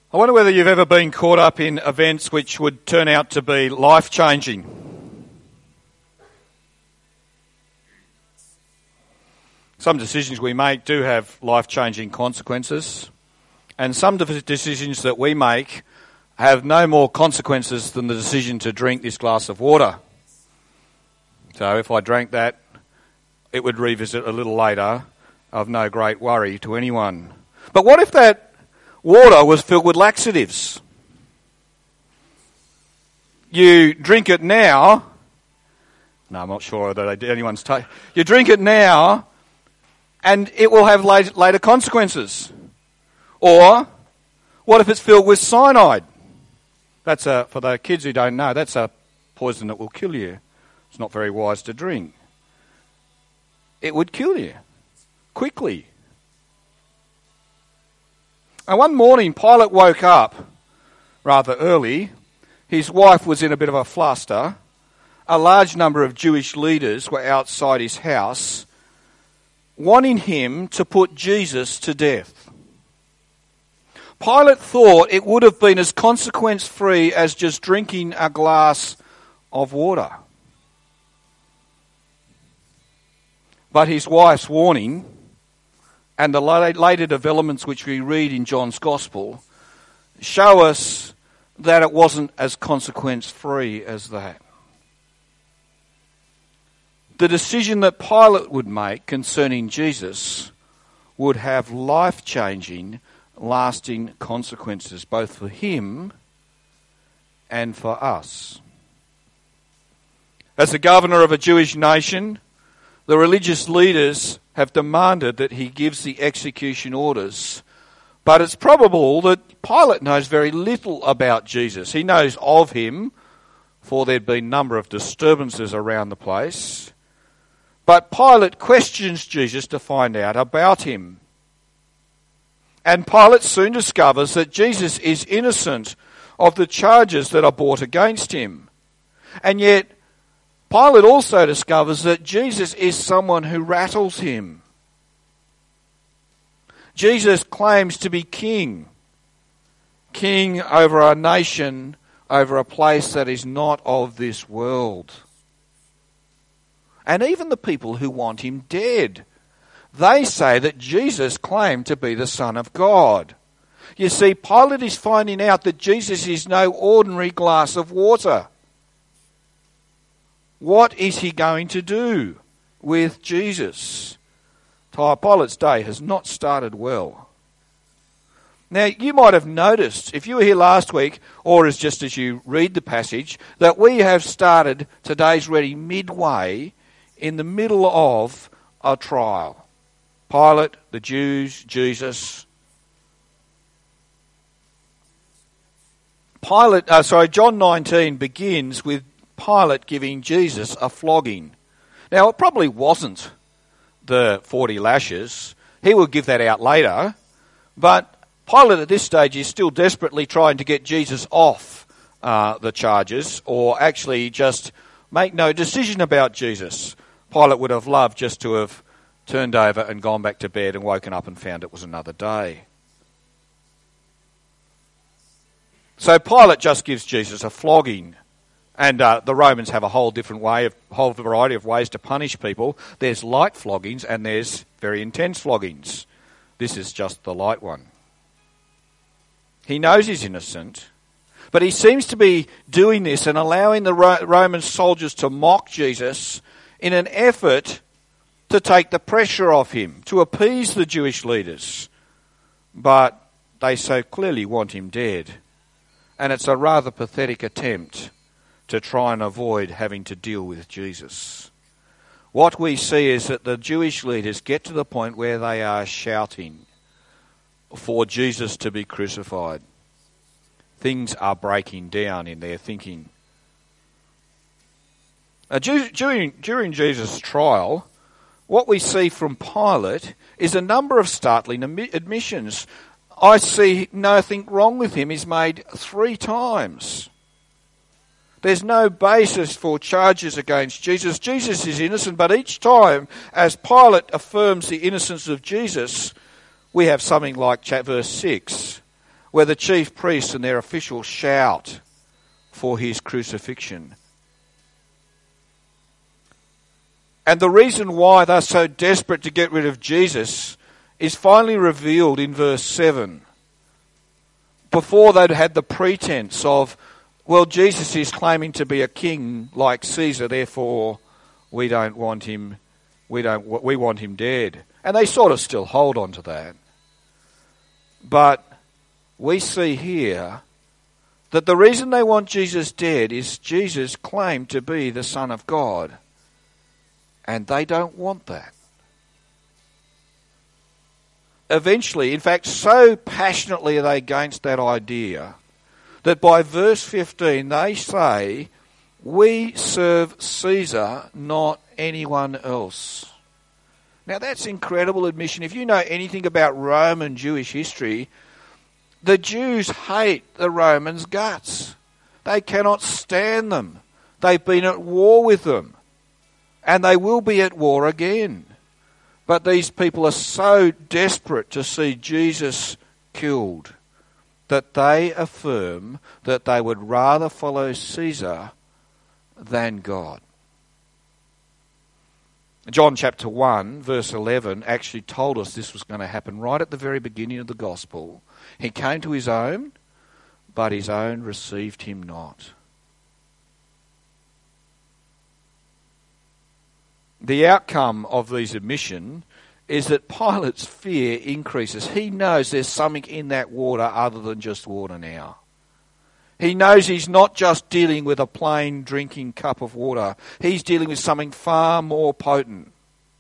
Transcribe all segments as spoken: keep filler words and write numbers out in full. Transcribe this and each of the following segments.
I wonder whether you've ever been caught up in events which would turn out to be life-changing. Some decisions we make do have life-changing consequences, and some decisions that we make have no more consequences than the decision to drink this glass of water. So if I drank that, it would revisit a little later, of no great worry to anyone. But what if that water was filled with laxatives? You drink it now. No, I'm not sure that anyone's taken. You drink it now, and it will have later consequences. Or what if it's filled with cyanide? That's a, for the kids who don't know, that's a poison that will kill you. It's not very wise to drink. It would kill you quickly. And one morning, Pilate woke up rather early. His wife was in a bit of a fluster. A large number of Jewish leaders were outside his house, wanting him to put Jesus to death. Pilate thought it would have been as consequence-free as just drinking a glass of water. But his wife's warning and the later developments which we read in John's Gospel show us that it wasn't as consequence-free as that. The decision that Pilate would make concerning Jesus would have life-changing, lasting consequences, both for him and for us. As the governor of a Jewish nation, the religious leaders have demanded that he gives the execution orders. But it's probable that Pilate knows very little about Jesus. He knows of him, for there'd been a number of disturbances around the place. But Pilate questions Jesus to find out about him. And Pilate soon discovers that Jesus is innocent of the charges that are brought against him. And yet, Pilate also discovers that Jesus is someone who rattles him. Jesus claims to be king. King over a nation, over a place that is not of this world. And even the people who want him dead, they say that Jesus claimed to be the Son of God. You see, Pilate is finding out that Jesus is no ordinary glass of water. What is he going to do with Jesus? Pilate's day has not started well. Now, you might have noticed, if you were here last week, or as just as you read the passage, that we have started today's reading midway in the middle of a trial. Pilate, the Jews, Jesus. Pilate, uh, sorry, John nineteen begins with Pilate giving Jesus a flogging. Now, it probably wasn't the forty lashes. He will give that out later. But Pilate at this stage is still desperately trying to get Jesus off uh, the charges, or actually just make no decision about Jesus. Pilate would have loved just to have turned over and gone back to bed and woken up and found it was another day. So Pilate just gives Jesus a flogging. And uh, the Romans have a whole different way, of whole variety of ways to punish people. There's light floggings and there's very intense floggings. This is just the light one. He knows he's innocent, but he seems to be doing this and allowing the Ro- Roman soldiers to mock Jesus in an effort to take the pressure off him, to appease the Jewish leaders. But they so clearly want him dead. And it's a rather pathetic attempt to try and avoid having to deal with Jesus. What we see is that the Jewish leaders get to the point where they are shouting for Jesus to be crucified. Things are breaking down in their thinking. Uh, during, during Jesus' trial, what we see from Pilate is a number of startling admissions. I see nothing wrong with him is made three times. There's no basis for charges against Jesus. Jesus is innocent, but each time, as Pilate affirms the innocence of Jesus, we have something like verse six, where the chief priests and their officials shout for his crucifixion. And the reason why they're so desperate to get rid of Jesus is finally revealed in verse seven. Before they'd had the pretense of, well, Jesus is claiming to be a king like Caesar, therefore we don't want him, we don't, we want him dead. And they sort of still hold on to that. But we see here that the reason they want Jesus dead is Jesus claimed to be the Son of God. And they don't want that. Eventually, in fact, so passionately are they against that idea that by verse fifteen they say, we serve Caesar, not anyone else. Now that's incredible admission. If you know anything about Roman Jewish history, the Jews hate the Romans' guts. They cannot stand them. They've been at war with them. And they will be at war again. But these people are so desperate to see Jesus killed that they affirm that they would rather follow Caesar than God. John chapter one, verse eleven, actually told us this was going to happen right at the very beginning of the gospel. He came to his own, but his own received him not. The outcome of these admission is that Pilate's fear increases. He knows there's something in that water other than just water now. He knows he's not just dealing with a plain drinking cup of water. He's dealing with something far more potent.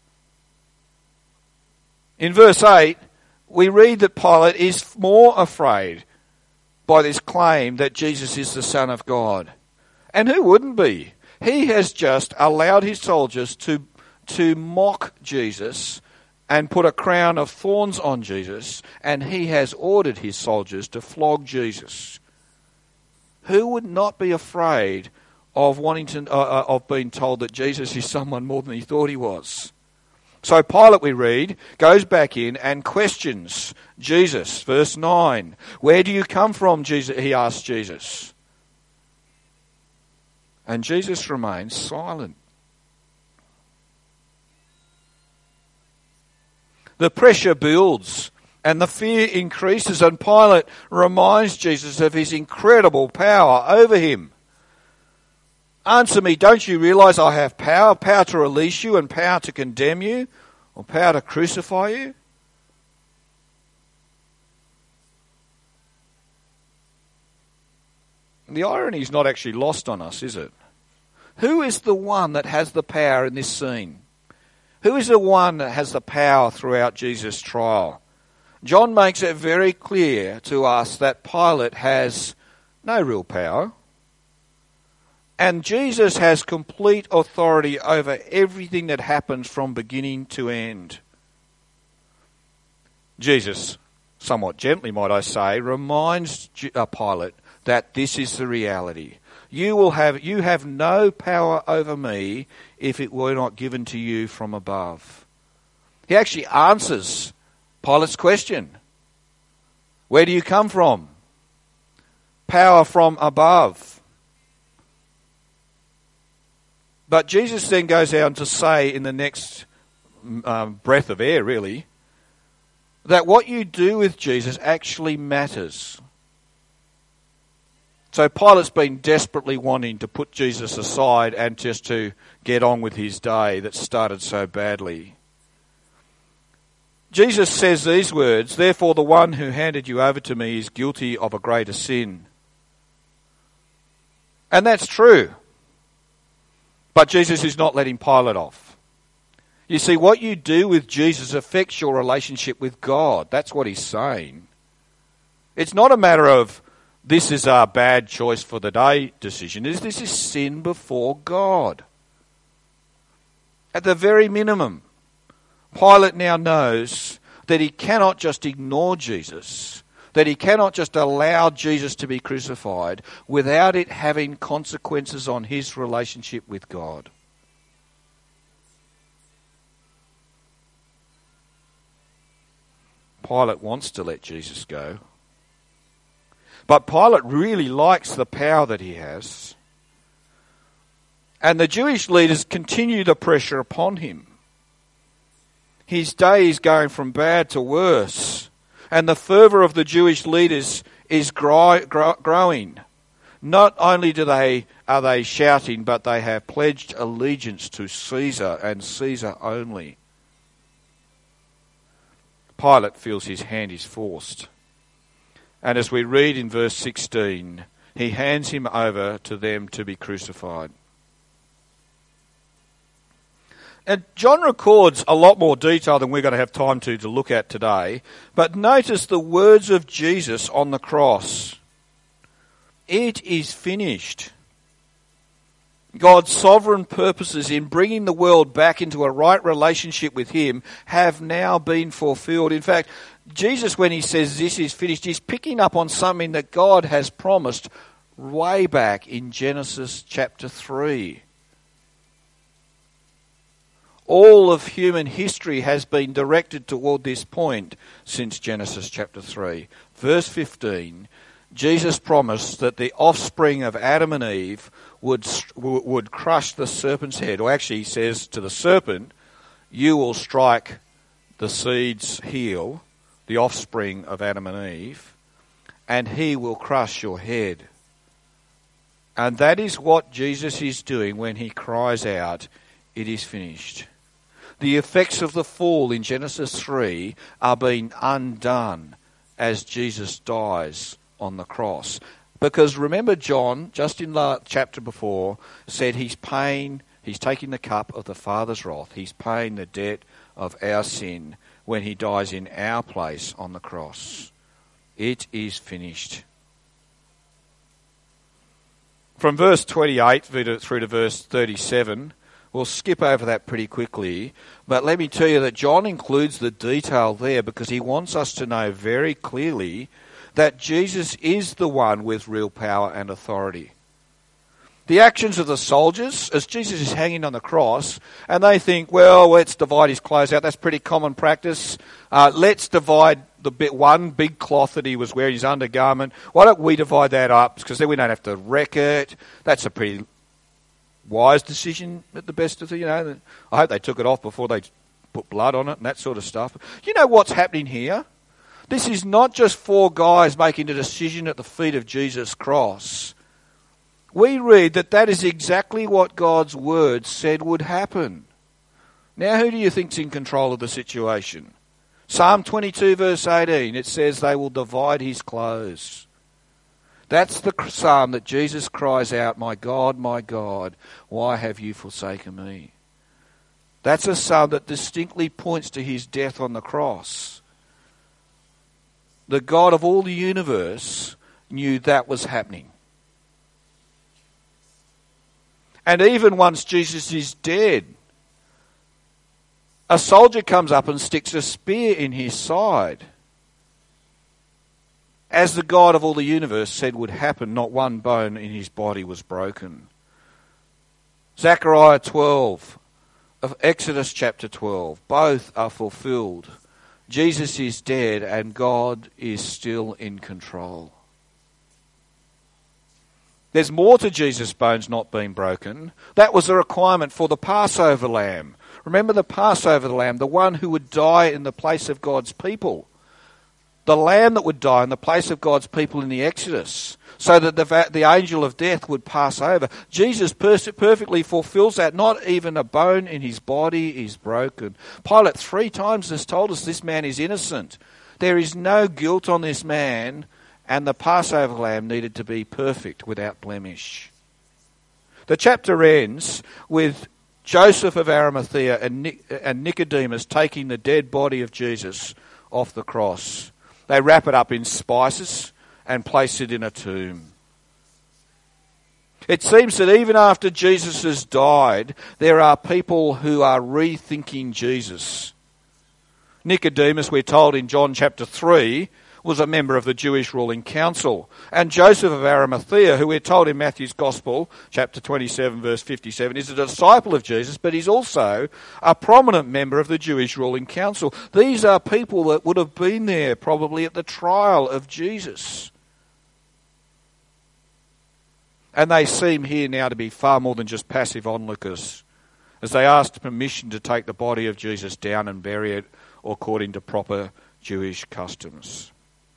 In verse eight, we read that Pilate is more afraid by this claim that Jesus is the Son of God. And who wouldn't be? He has just allowed his soldiers to, to mock Jesus and put a crown of thorns on Jesus, and he has ordered his soldiers to flog Jesus. Who would not be afraid of wanting to, uh, of being told that Jesus is someone more than he thought he was? So Pilate, we read, goes back in and questions Jesus. Verse nine, where do you come from, Jesus? He asks Jesus. And Jesus remains silent. The pressure builds and the fear increases, and Pilate reminds Jesus of his incredible power over him. Answer me, don't you realize I have power, power to release you and power to condemn you, or power to crucify you? The irony is not actually lost on us, is it? Who is the one that has the power in this scene? Who is the one that has the power throughout Jesus' trial? John makes it very clear to us that Pilate has no real power. And Jesus has complete authority over everything that happens from beginning to end. Jesus, somewhat gently might I say, reminds Pilate that this is the reality. You will have you have no power over me if it were not given to you from above. He actually answers Pilate's question. Where do you come from? Power from above. But Jesus then goes on to say in the next um, breath of air, really, that what you do with Jesus actually matters. So Pilate's been desperately wanting to put Jesus aside and just to get on with his day that started so badly. Jesus says these words, therefore the one who handed you over to me is guilty of a greater sin. And that's true. But Jesus is not letting Pilate off. You see, what you do with Jesus affects your relationship with God. That's what he's saying. It's not a matter of this is a bad choice for the day decision. This is sin before God. At the very minimum, Pilate now knows that he cannot just ignore Jesus, that he cannot just allow Jesus to be crucified without it having consequences on his relationship with God. Pilate wants to let Jesus go, But Pilate really likes the power that he has. And the Jewish leaders continue the pressure upon him. His day is going from bad to worse. And the fervour of the Jewish leaders is grow, grow, growing. Not only do they are they shouting, but they have pledged allegiance to Caesar and Caesar only. Pilate feels his hand is forced. And as we read in verse sixteen, he hands him over to them to be crucified. And John records a lot more detail than we're going to have time to, to look at today. But notice the words of Jesus on the cross. It is finished. God's sovereign purposes in bringing the world back into a right relationship with him have now been fulfilled. In fact, Jesus, when he says this is finished, he's picking up on something that God has promised way back in Genesis chapter three. All of human history has been directed toward this point since Genesis chapter three. Verse fifteen, Jesus promised that the offspring of Adam and Eve would would crush the serpent's head. Or actually he says to the serpent, you will strike the seed's heel, the offspring of Adam and Eve, and he will crush your head. And that is what Jesus is doing when he cries out, it is finished. The effects of the fall in Genesis three are being undone as Jesus dies on the cross. Because remember John, just in the chapter before, said he's paying, he's taking the cup of the Father's wrath. He's paying the debt of our sin when he dies in our place on the cross. It is finished. From verse twenty-eight through to verse thirty-seven, we'll skip over that pretty quickly, but let me tell you that John includes the detail there because he wants us to know very clearly that Jesus is the one with real power and authority. The actions of the soldiers, as Jesus is hanging on the cross, and they think, well, let's divide his clothes out. That's pretty common practice. Uh, let's divide the bit one big cloth that he was wearing, his undergarment. Why don't we divide that up? Because then we don't have to wreck it. That's a pretty wise decision at the best of the, you know. I hope they took it off before they put blood on it and that sort of stuff. You know what's happening here? This is not just four guys making a decision at the feet of Jesus' cross. We read that that is exactly what God's word said would happen. Now, who do you think's in control of the situation? Psalm twenty-two verse eighteen, it says they will divide his clothes. That's the psalm that Jesus cries out, my God, my God, why have you forsaken me? That's a psalm that distinctly points to his death on the cross. The God of all the universe knew that was happening. And even once Jesus is dead, a soldier comes up and sticks a spear in his side. As the God of all the universe said would happen, not one bone in his body was broken. Zechariah twelve, of Exodus chapter twelve, both are fulfilled. Jesus is dead and God is still in control. There's more to Jesus' bones not being broken. That was a requirement for the Passover lamb. Remember the Passover lamb, the one who would die in the place of God's people. The lamb that would die in the place of God's people in the Exodus, so that the, the angel of death would pass over. Jesus perfectly fulfills that. Not even a bone in his body is broken. Pilate three times has told us this man is innocent. There is no guilt on this man, and the Passover lamb needed to be perfect, without blemish. The chapter ends with Joseph of Arimathea and Nicodemus taking the dead body of Jesus off the cross. They wrap it up in spices and place it in a tomb. It seems that even after Jesus has died, there are people who are rethinking Jesus. Nicodemus, we're told in John chapter three, was a member of the Jewish ruling council. And Joseph of Arimathea, who we're told in Matthew's Gospel, chapter twenty-seven, verse fifty-seven, is a disciple of Jesus, but he's also a prominent member of the Jewish ruling council. These are people that would have been there probably at the trial of Jesus. And they seem here now to be far more than just passive onlookers, as they asked permission to take the body of Jesus down and bury it according to proper Jewish customs.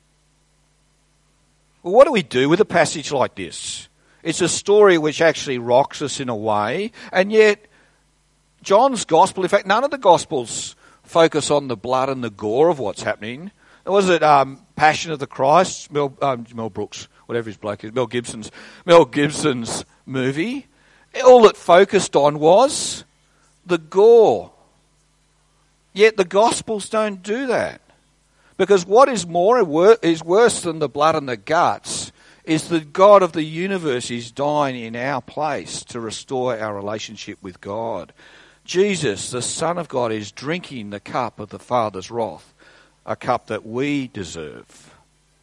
Well, what do we do with a passage like this? It's a story which actually rocks us in a way, and yet John's Gospel, in fact, none of the Gospels focus on the blood and the gore of what's happening. Was it um, Passion of the Christ, Mel, um, Mel Brooks, whatever his bloke is, Mel Gibson's, Mel Gibson's movie? All it focused on was the gore. Yet the Gospels don't do that. Because what is more is worse than the blood and the guts is the God of the universe is dying in our place to restore our relationship with God. Jesus, the Son of God, is drinking the cup of the Father's wrath, a cup that we deserve.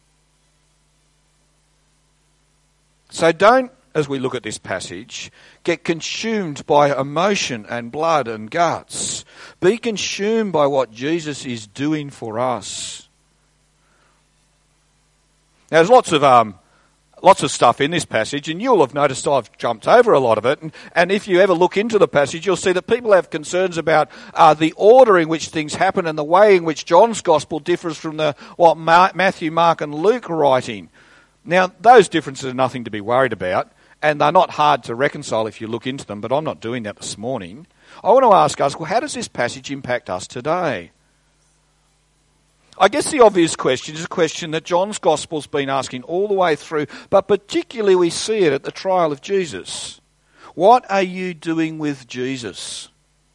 So don't, as we look at this passage, get consumed by emotion and blood and guts. Be consumed by what Jesus is doing for us. Now, there's lots of um, lots of stuff in this passage, and you'll have noticed I've jumped over a lot of it. And, and if you ever look into the passage, you'll see that people have concerns about uh, the order in which things happen and the way in which John's Gospel differs from the what Ma- Matthew, Mark, and Luke are writing. Now, those differences are nothing to be worried about, and they're not hard to reconcile if you look into them, but I'm not doing that this morning. I want to ask us, well, how does this passage impact us today? I guess the obvious question is a question that John's Gospel's been asking all the way through, but particularly we see it at the trial of Jesus. What are you doing with Jesus?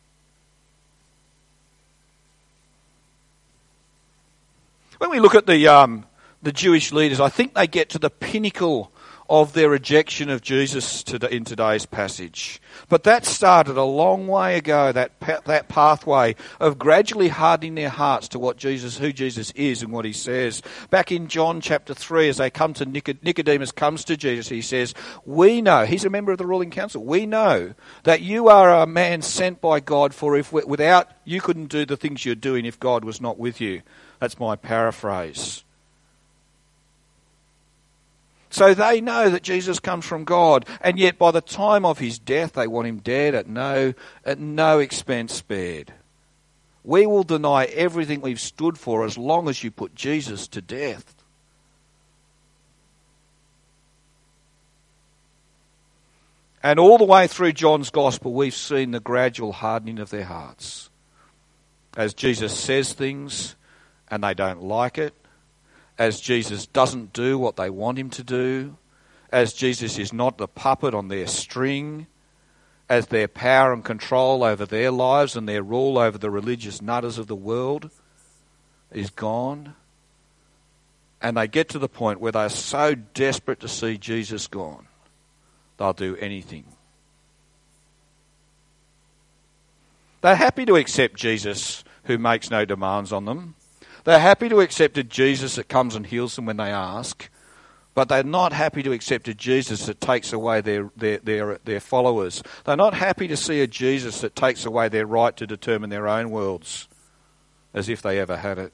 When we look at the um, the Jewish leaders, I think they get to the pinnacle of their rejection of Jesus in today's passage. But that started a long way ago, that pa- that pathway of gradually hardening their hearts to what Jesus, who Jesus is and what he says. Back in John chapter three, as they come to Nicod- Nicodemus comes to Jesus, he says, we know, he's a member of the ruling council, we know that you are a man sent by God, for if without you couldn't do the things you're doing if God was not with you. That's my paraphrase. So they know that Jesus comes from God, and yet by the time of his death, they want him dead at no, at no expense spared. We will deny everything we've stood for as long as you put Jesus to death. And all the way through John's Gospel, we've seen the gradual hardening of their hearts. As Jesus says things, and they don't like it. As Jesus doesn't do what they want him to do, as Jesus is not the puppet on their string, as their power and control over their lives and their rule over the religious nutters of the world is gone, and they get to the point where they're so desperate to see Jesus gone, they'll do anything. They're happy to accept Jesus who makes no demands on them. They're happy to accept a Jesus that comes and heals them when they ask, but they're not happy to accept a Jesus that takes away their, their, their, their followers. They're not happy to see a Jesus that takes away their right to determine their own worlds, as if they ever had it.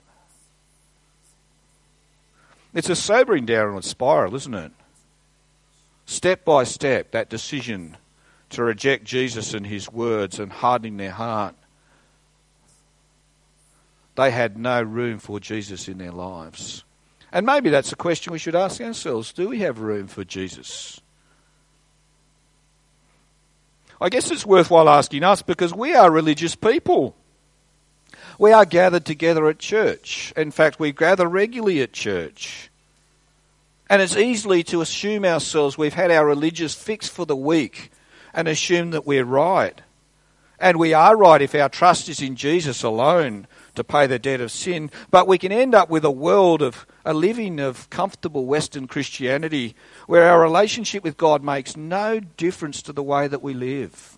It's a sobering downward spiral, isn't it? Step by step, that decision to reject Jesus and his words and hardening their heart. They had no room for Jesus in their lives. And maybe that's a question we should ask ourselves. Do we have room for Jesus? I guess it's worthwhile asking us because we are religious people. We are gathered together at church. In fact, we gather regularly at church. And it's easy to assume ourselves we've had our religious fix for the week and assume that we're right. And we are right if our trust is in Jesus alone to pay the debt of sin, but we can end up with a world of a living of comfortable Western Christianity where our relationship with God makes no difference to the way that we live.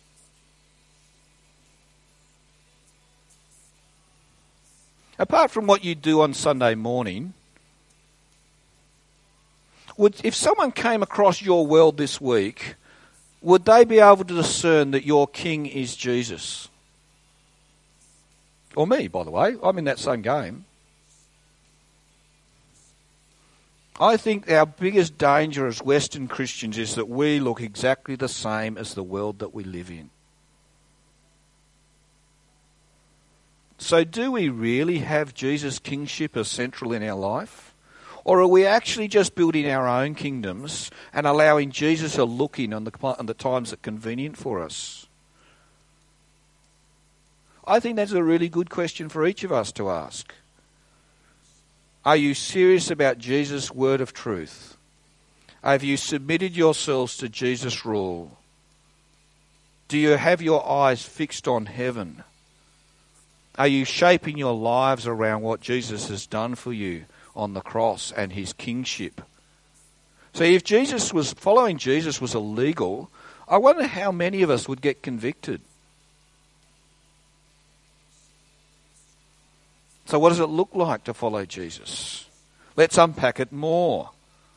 Apart from what you do on Sunday morning, would, if someone came across your world this week, would they be able to discern that your king is Jesus? Or me, by the way. I'm in that same game. I think our biggest danger as Western Christians is that we look exactly the same as the world that we live in. So do we really have Jesus' kingship as central in our life? Or are we actually just building our own kingdoms and allowing Jesus a look in on the, on the times that are convenient for us? I think that's a really good question for each of us to ask. Are you serious about Jesus' word of truth? Have you submitted yourselves to Jesus' rule? Do you have your eyes fixed on heaven? Are you shaping your lives around what Jesus has done for you on the cross and his kingship? So if Jesus was following Jesus was illegal, I wonder how many of us would get convicted. So what does it look like to follow Jesus? Let's unpack it more.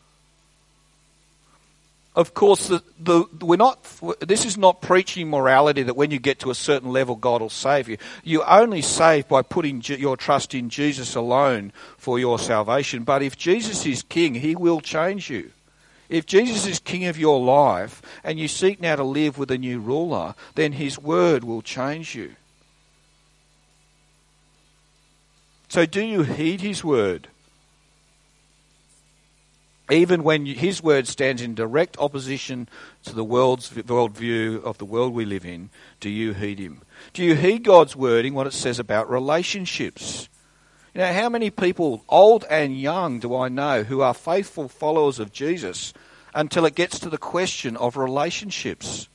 Of course, the, the, we're not. This is not preaching morality that when you get to a certain level, God will save you. You only save by putting your trust in Jesus alone for your salvation. But if Jesus is King, he will change you. If Jesus is King of your life and you seek now to live with a new ruler, then his word will change you. So do you heed his word? Even when his word stands in direct opposition to the world's worldview of the world we live in, do you heed him? Do you heed God's wording, what it says about relationships? You know, how many people, old and young, do I know who are faithful followers of Jesus until it gets to the question of relationships?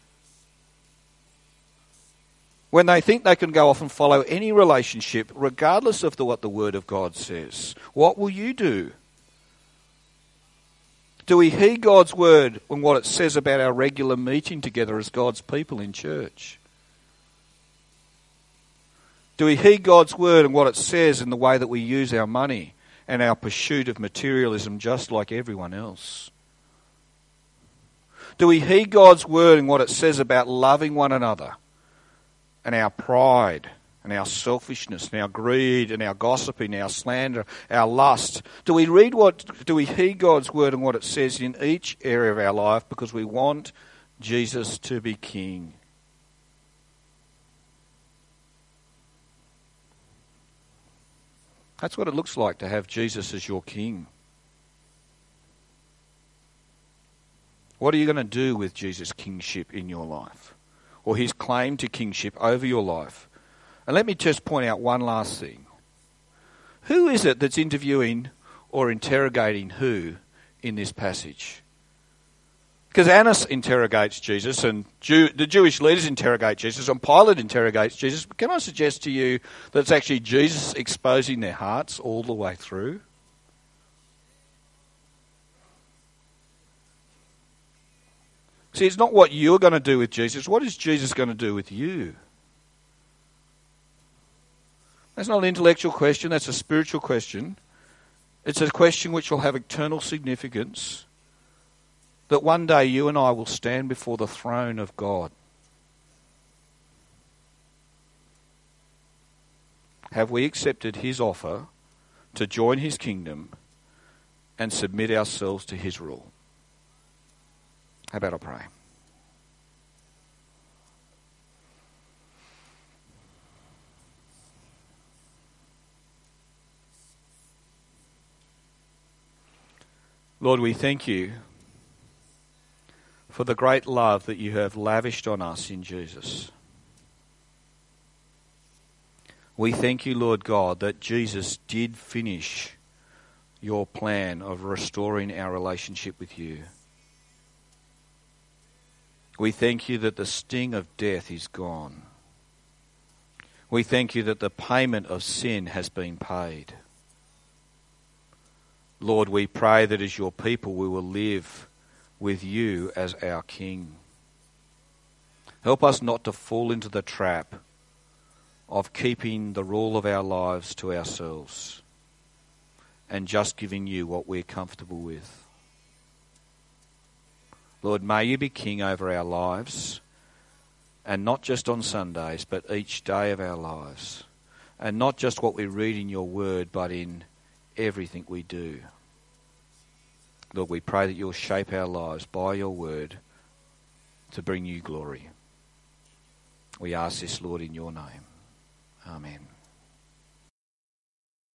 When they think they can go off and follow any relationship, regardless of the, what the Word of God says, what will you do? Do we heed God's word and what it says about our regular meeting together as God's people in church? Do we heed God's word and what it says in the way that we use our money and our pursuit of materialism just like everyone else? Do we heed God's word and what it says about loving one another and our pride and our selfishness and our greed and our gossiping, our slander, our lust? Do we read what, do we heed God's word and what it says in each area of our life because we want Jesus to be King? That's what it looks like to have Jesus as your King. What are you going to do with Jesus' kingship in your life? Or his claim to kingship over your life? And let me just point out one last thing. Who is it that's interviewing or interrogating who in this passage? Because Annas interrogates Jesus and Jew, the Jewish leaders interrogate Jesus and Pilate interrogates Jesus. But can I suggest to you that it's actually Jesus exposing their hearts all the way through? See, it's not what you're going to do with Jesus. What is Jesus going to do with you? That's not an intellectual question, that's a spiritual question. It's a question which will have eternal significance, that one day you and I will stand before the throne of God. Have we accepted his offer to join his kingdom and submit ourselves to his rule? How about I pray? Lord, we thank you for the great love that you have lavished on us in Jesus. We thank you, Lord God, that Jesus did finish your plan of restoring our relationship with you. We thank you that the sting of death is gone. We thank you that the payment of sin has been paid. Lord, we pray that as your people we will live with you as our King. Help us not to fall into the trap of keeping the rule of our lives to ourselves and just giving you what we're comfortable with. Lord, may you be King over our lives, and not just on Sundays, but each day of our lives. And not just what we read in your word, but in everything we do. Lord, we pray that you'll shape our lives by your word to bring you glory. We ask this, Lord, in your name. Amen.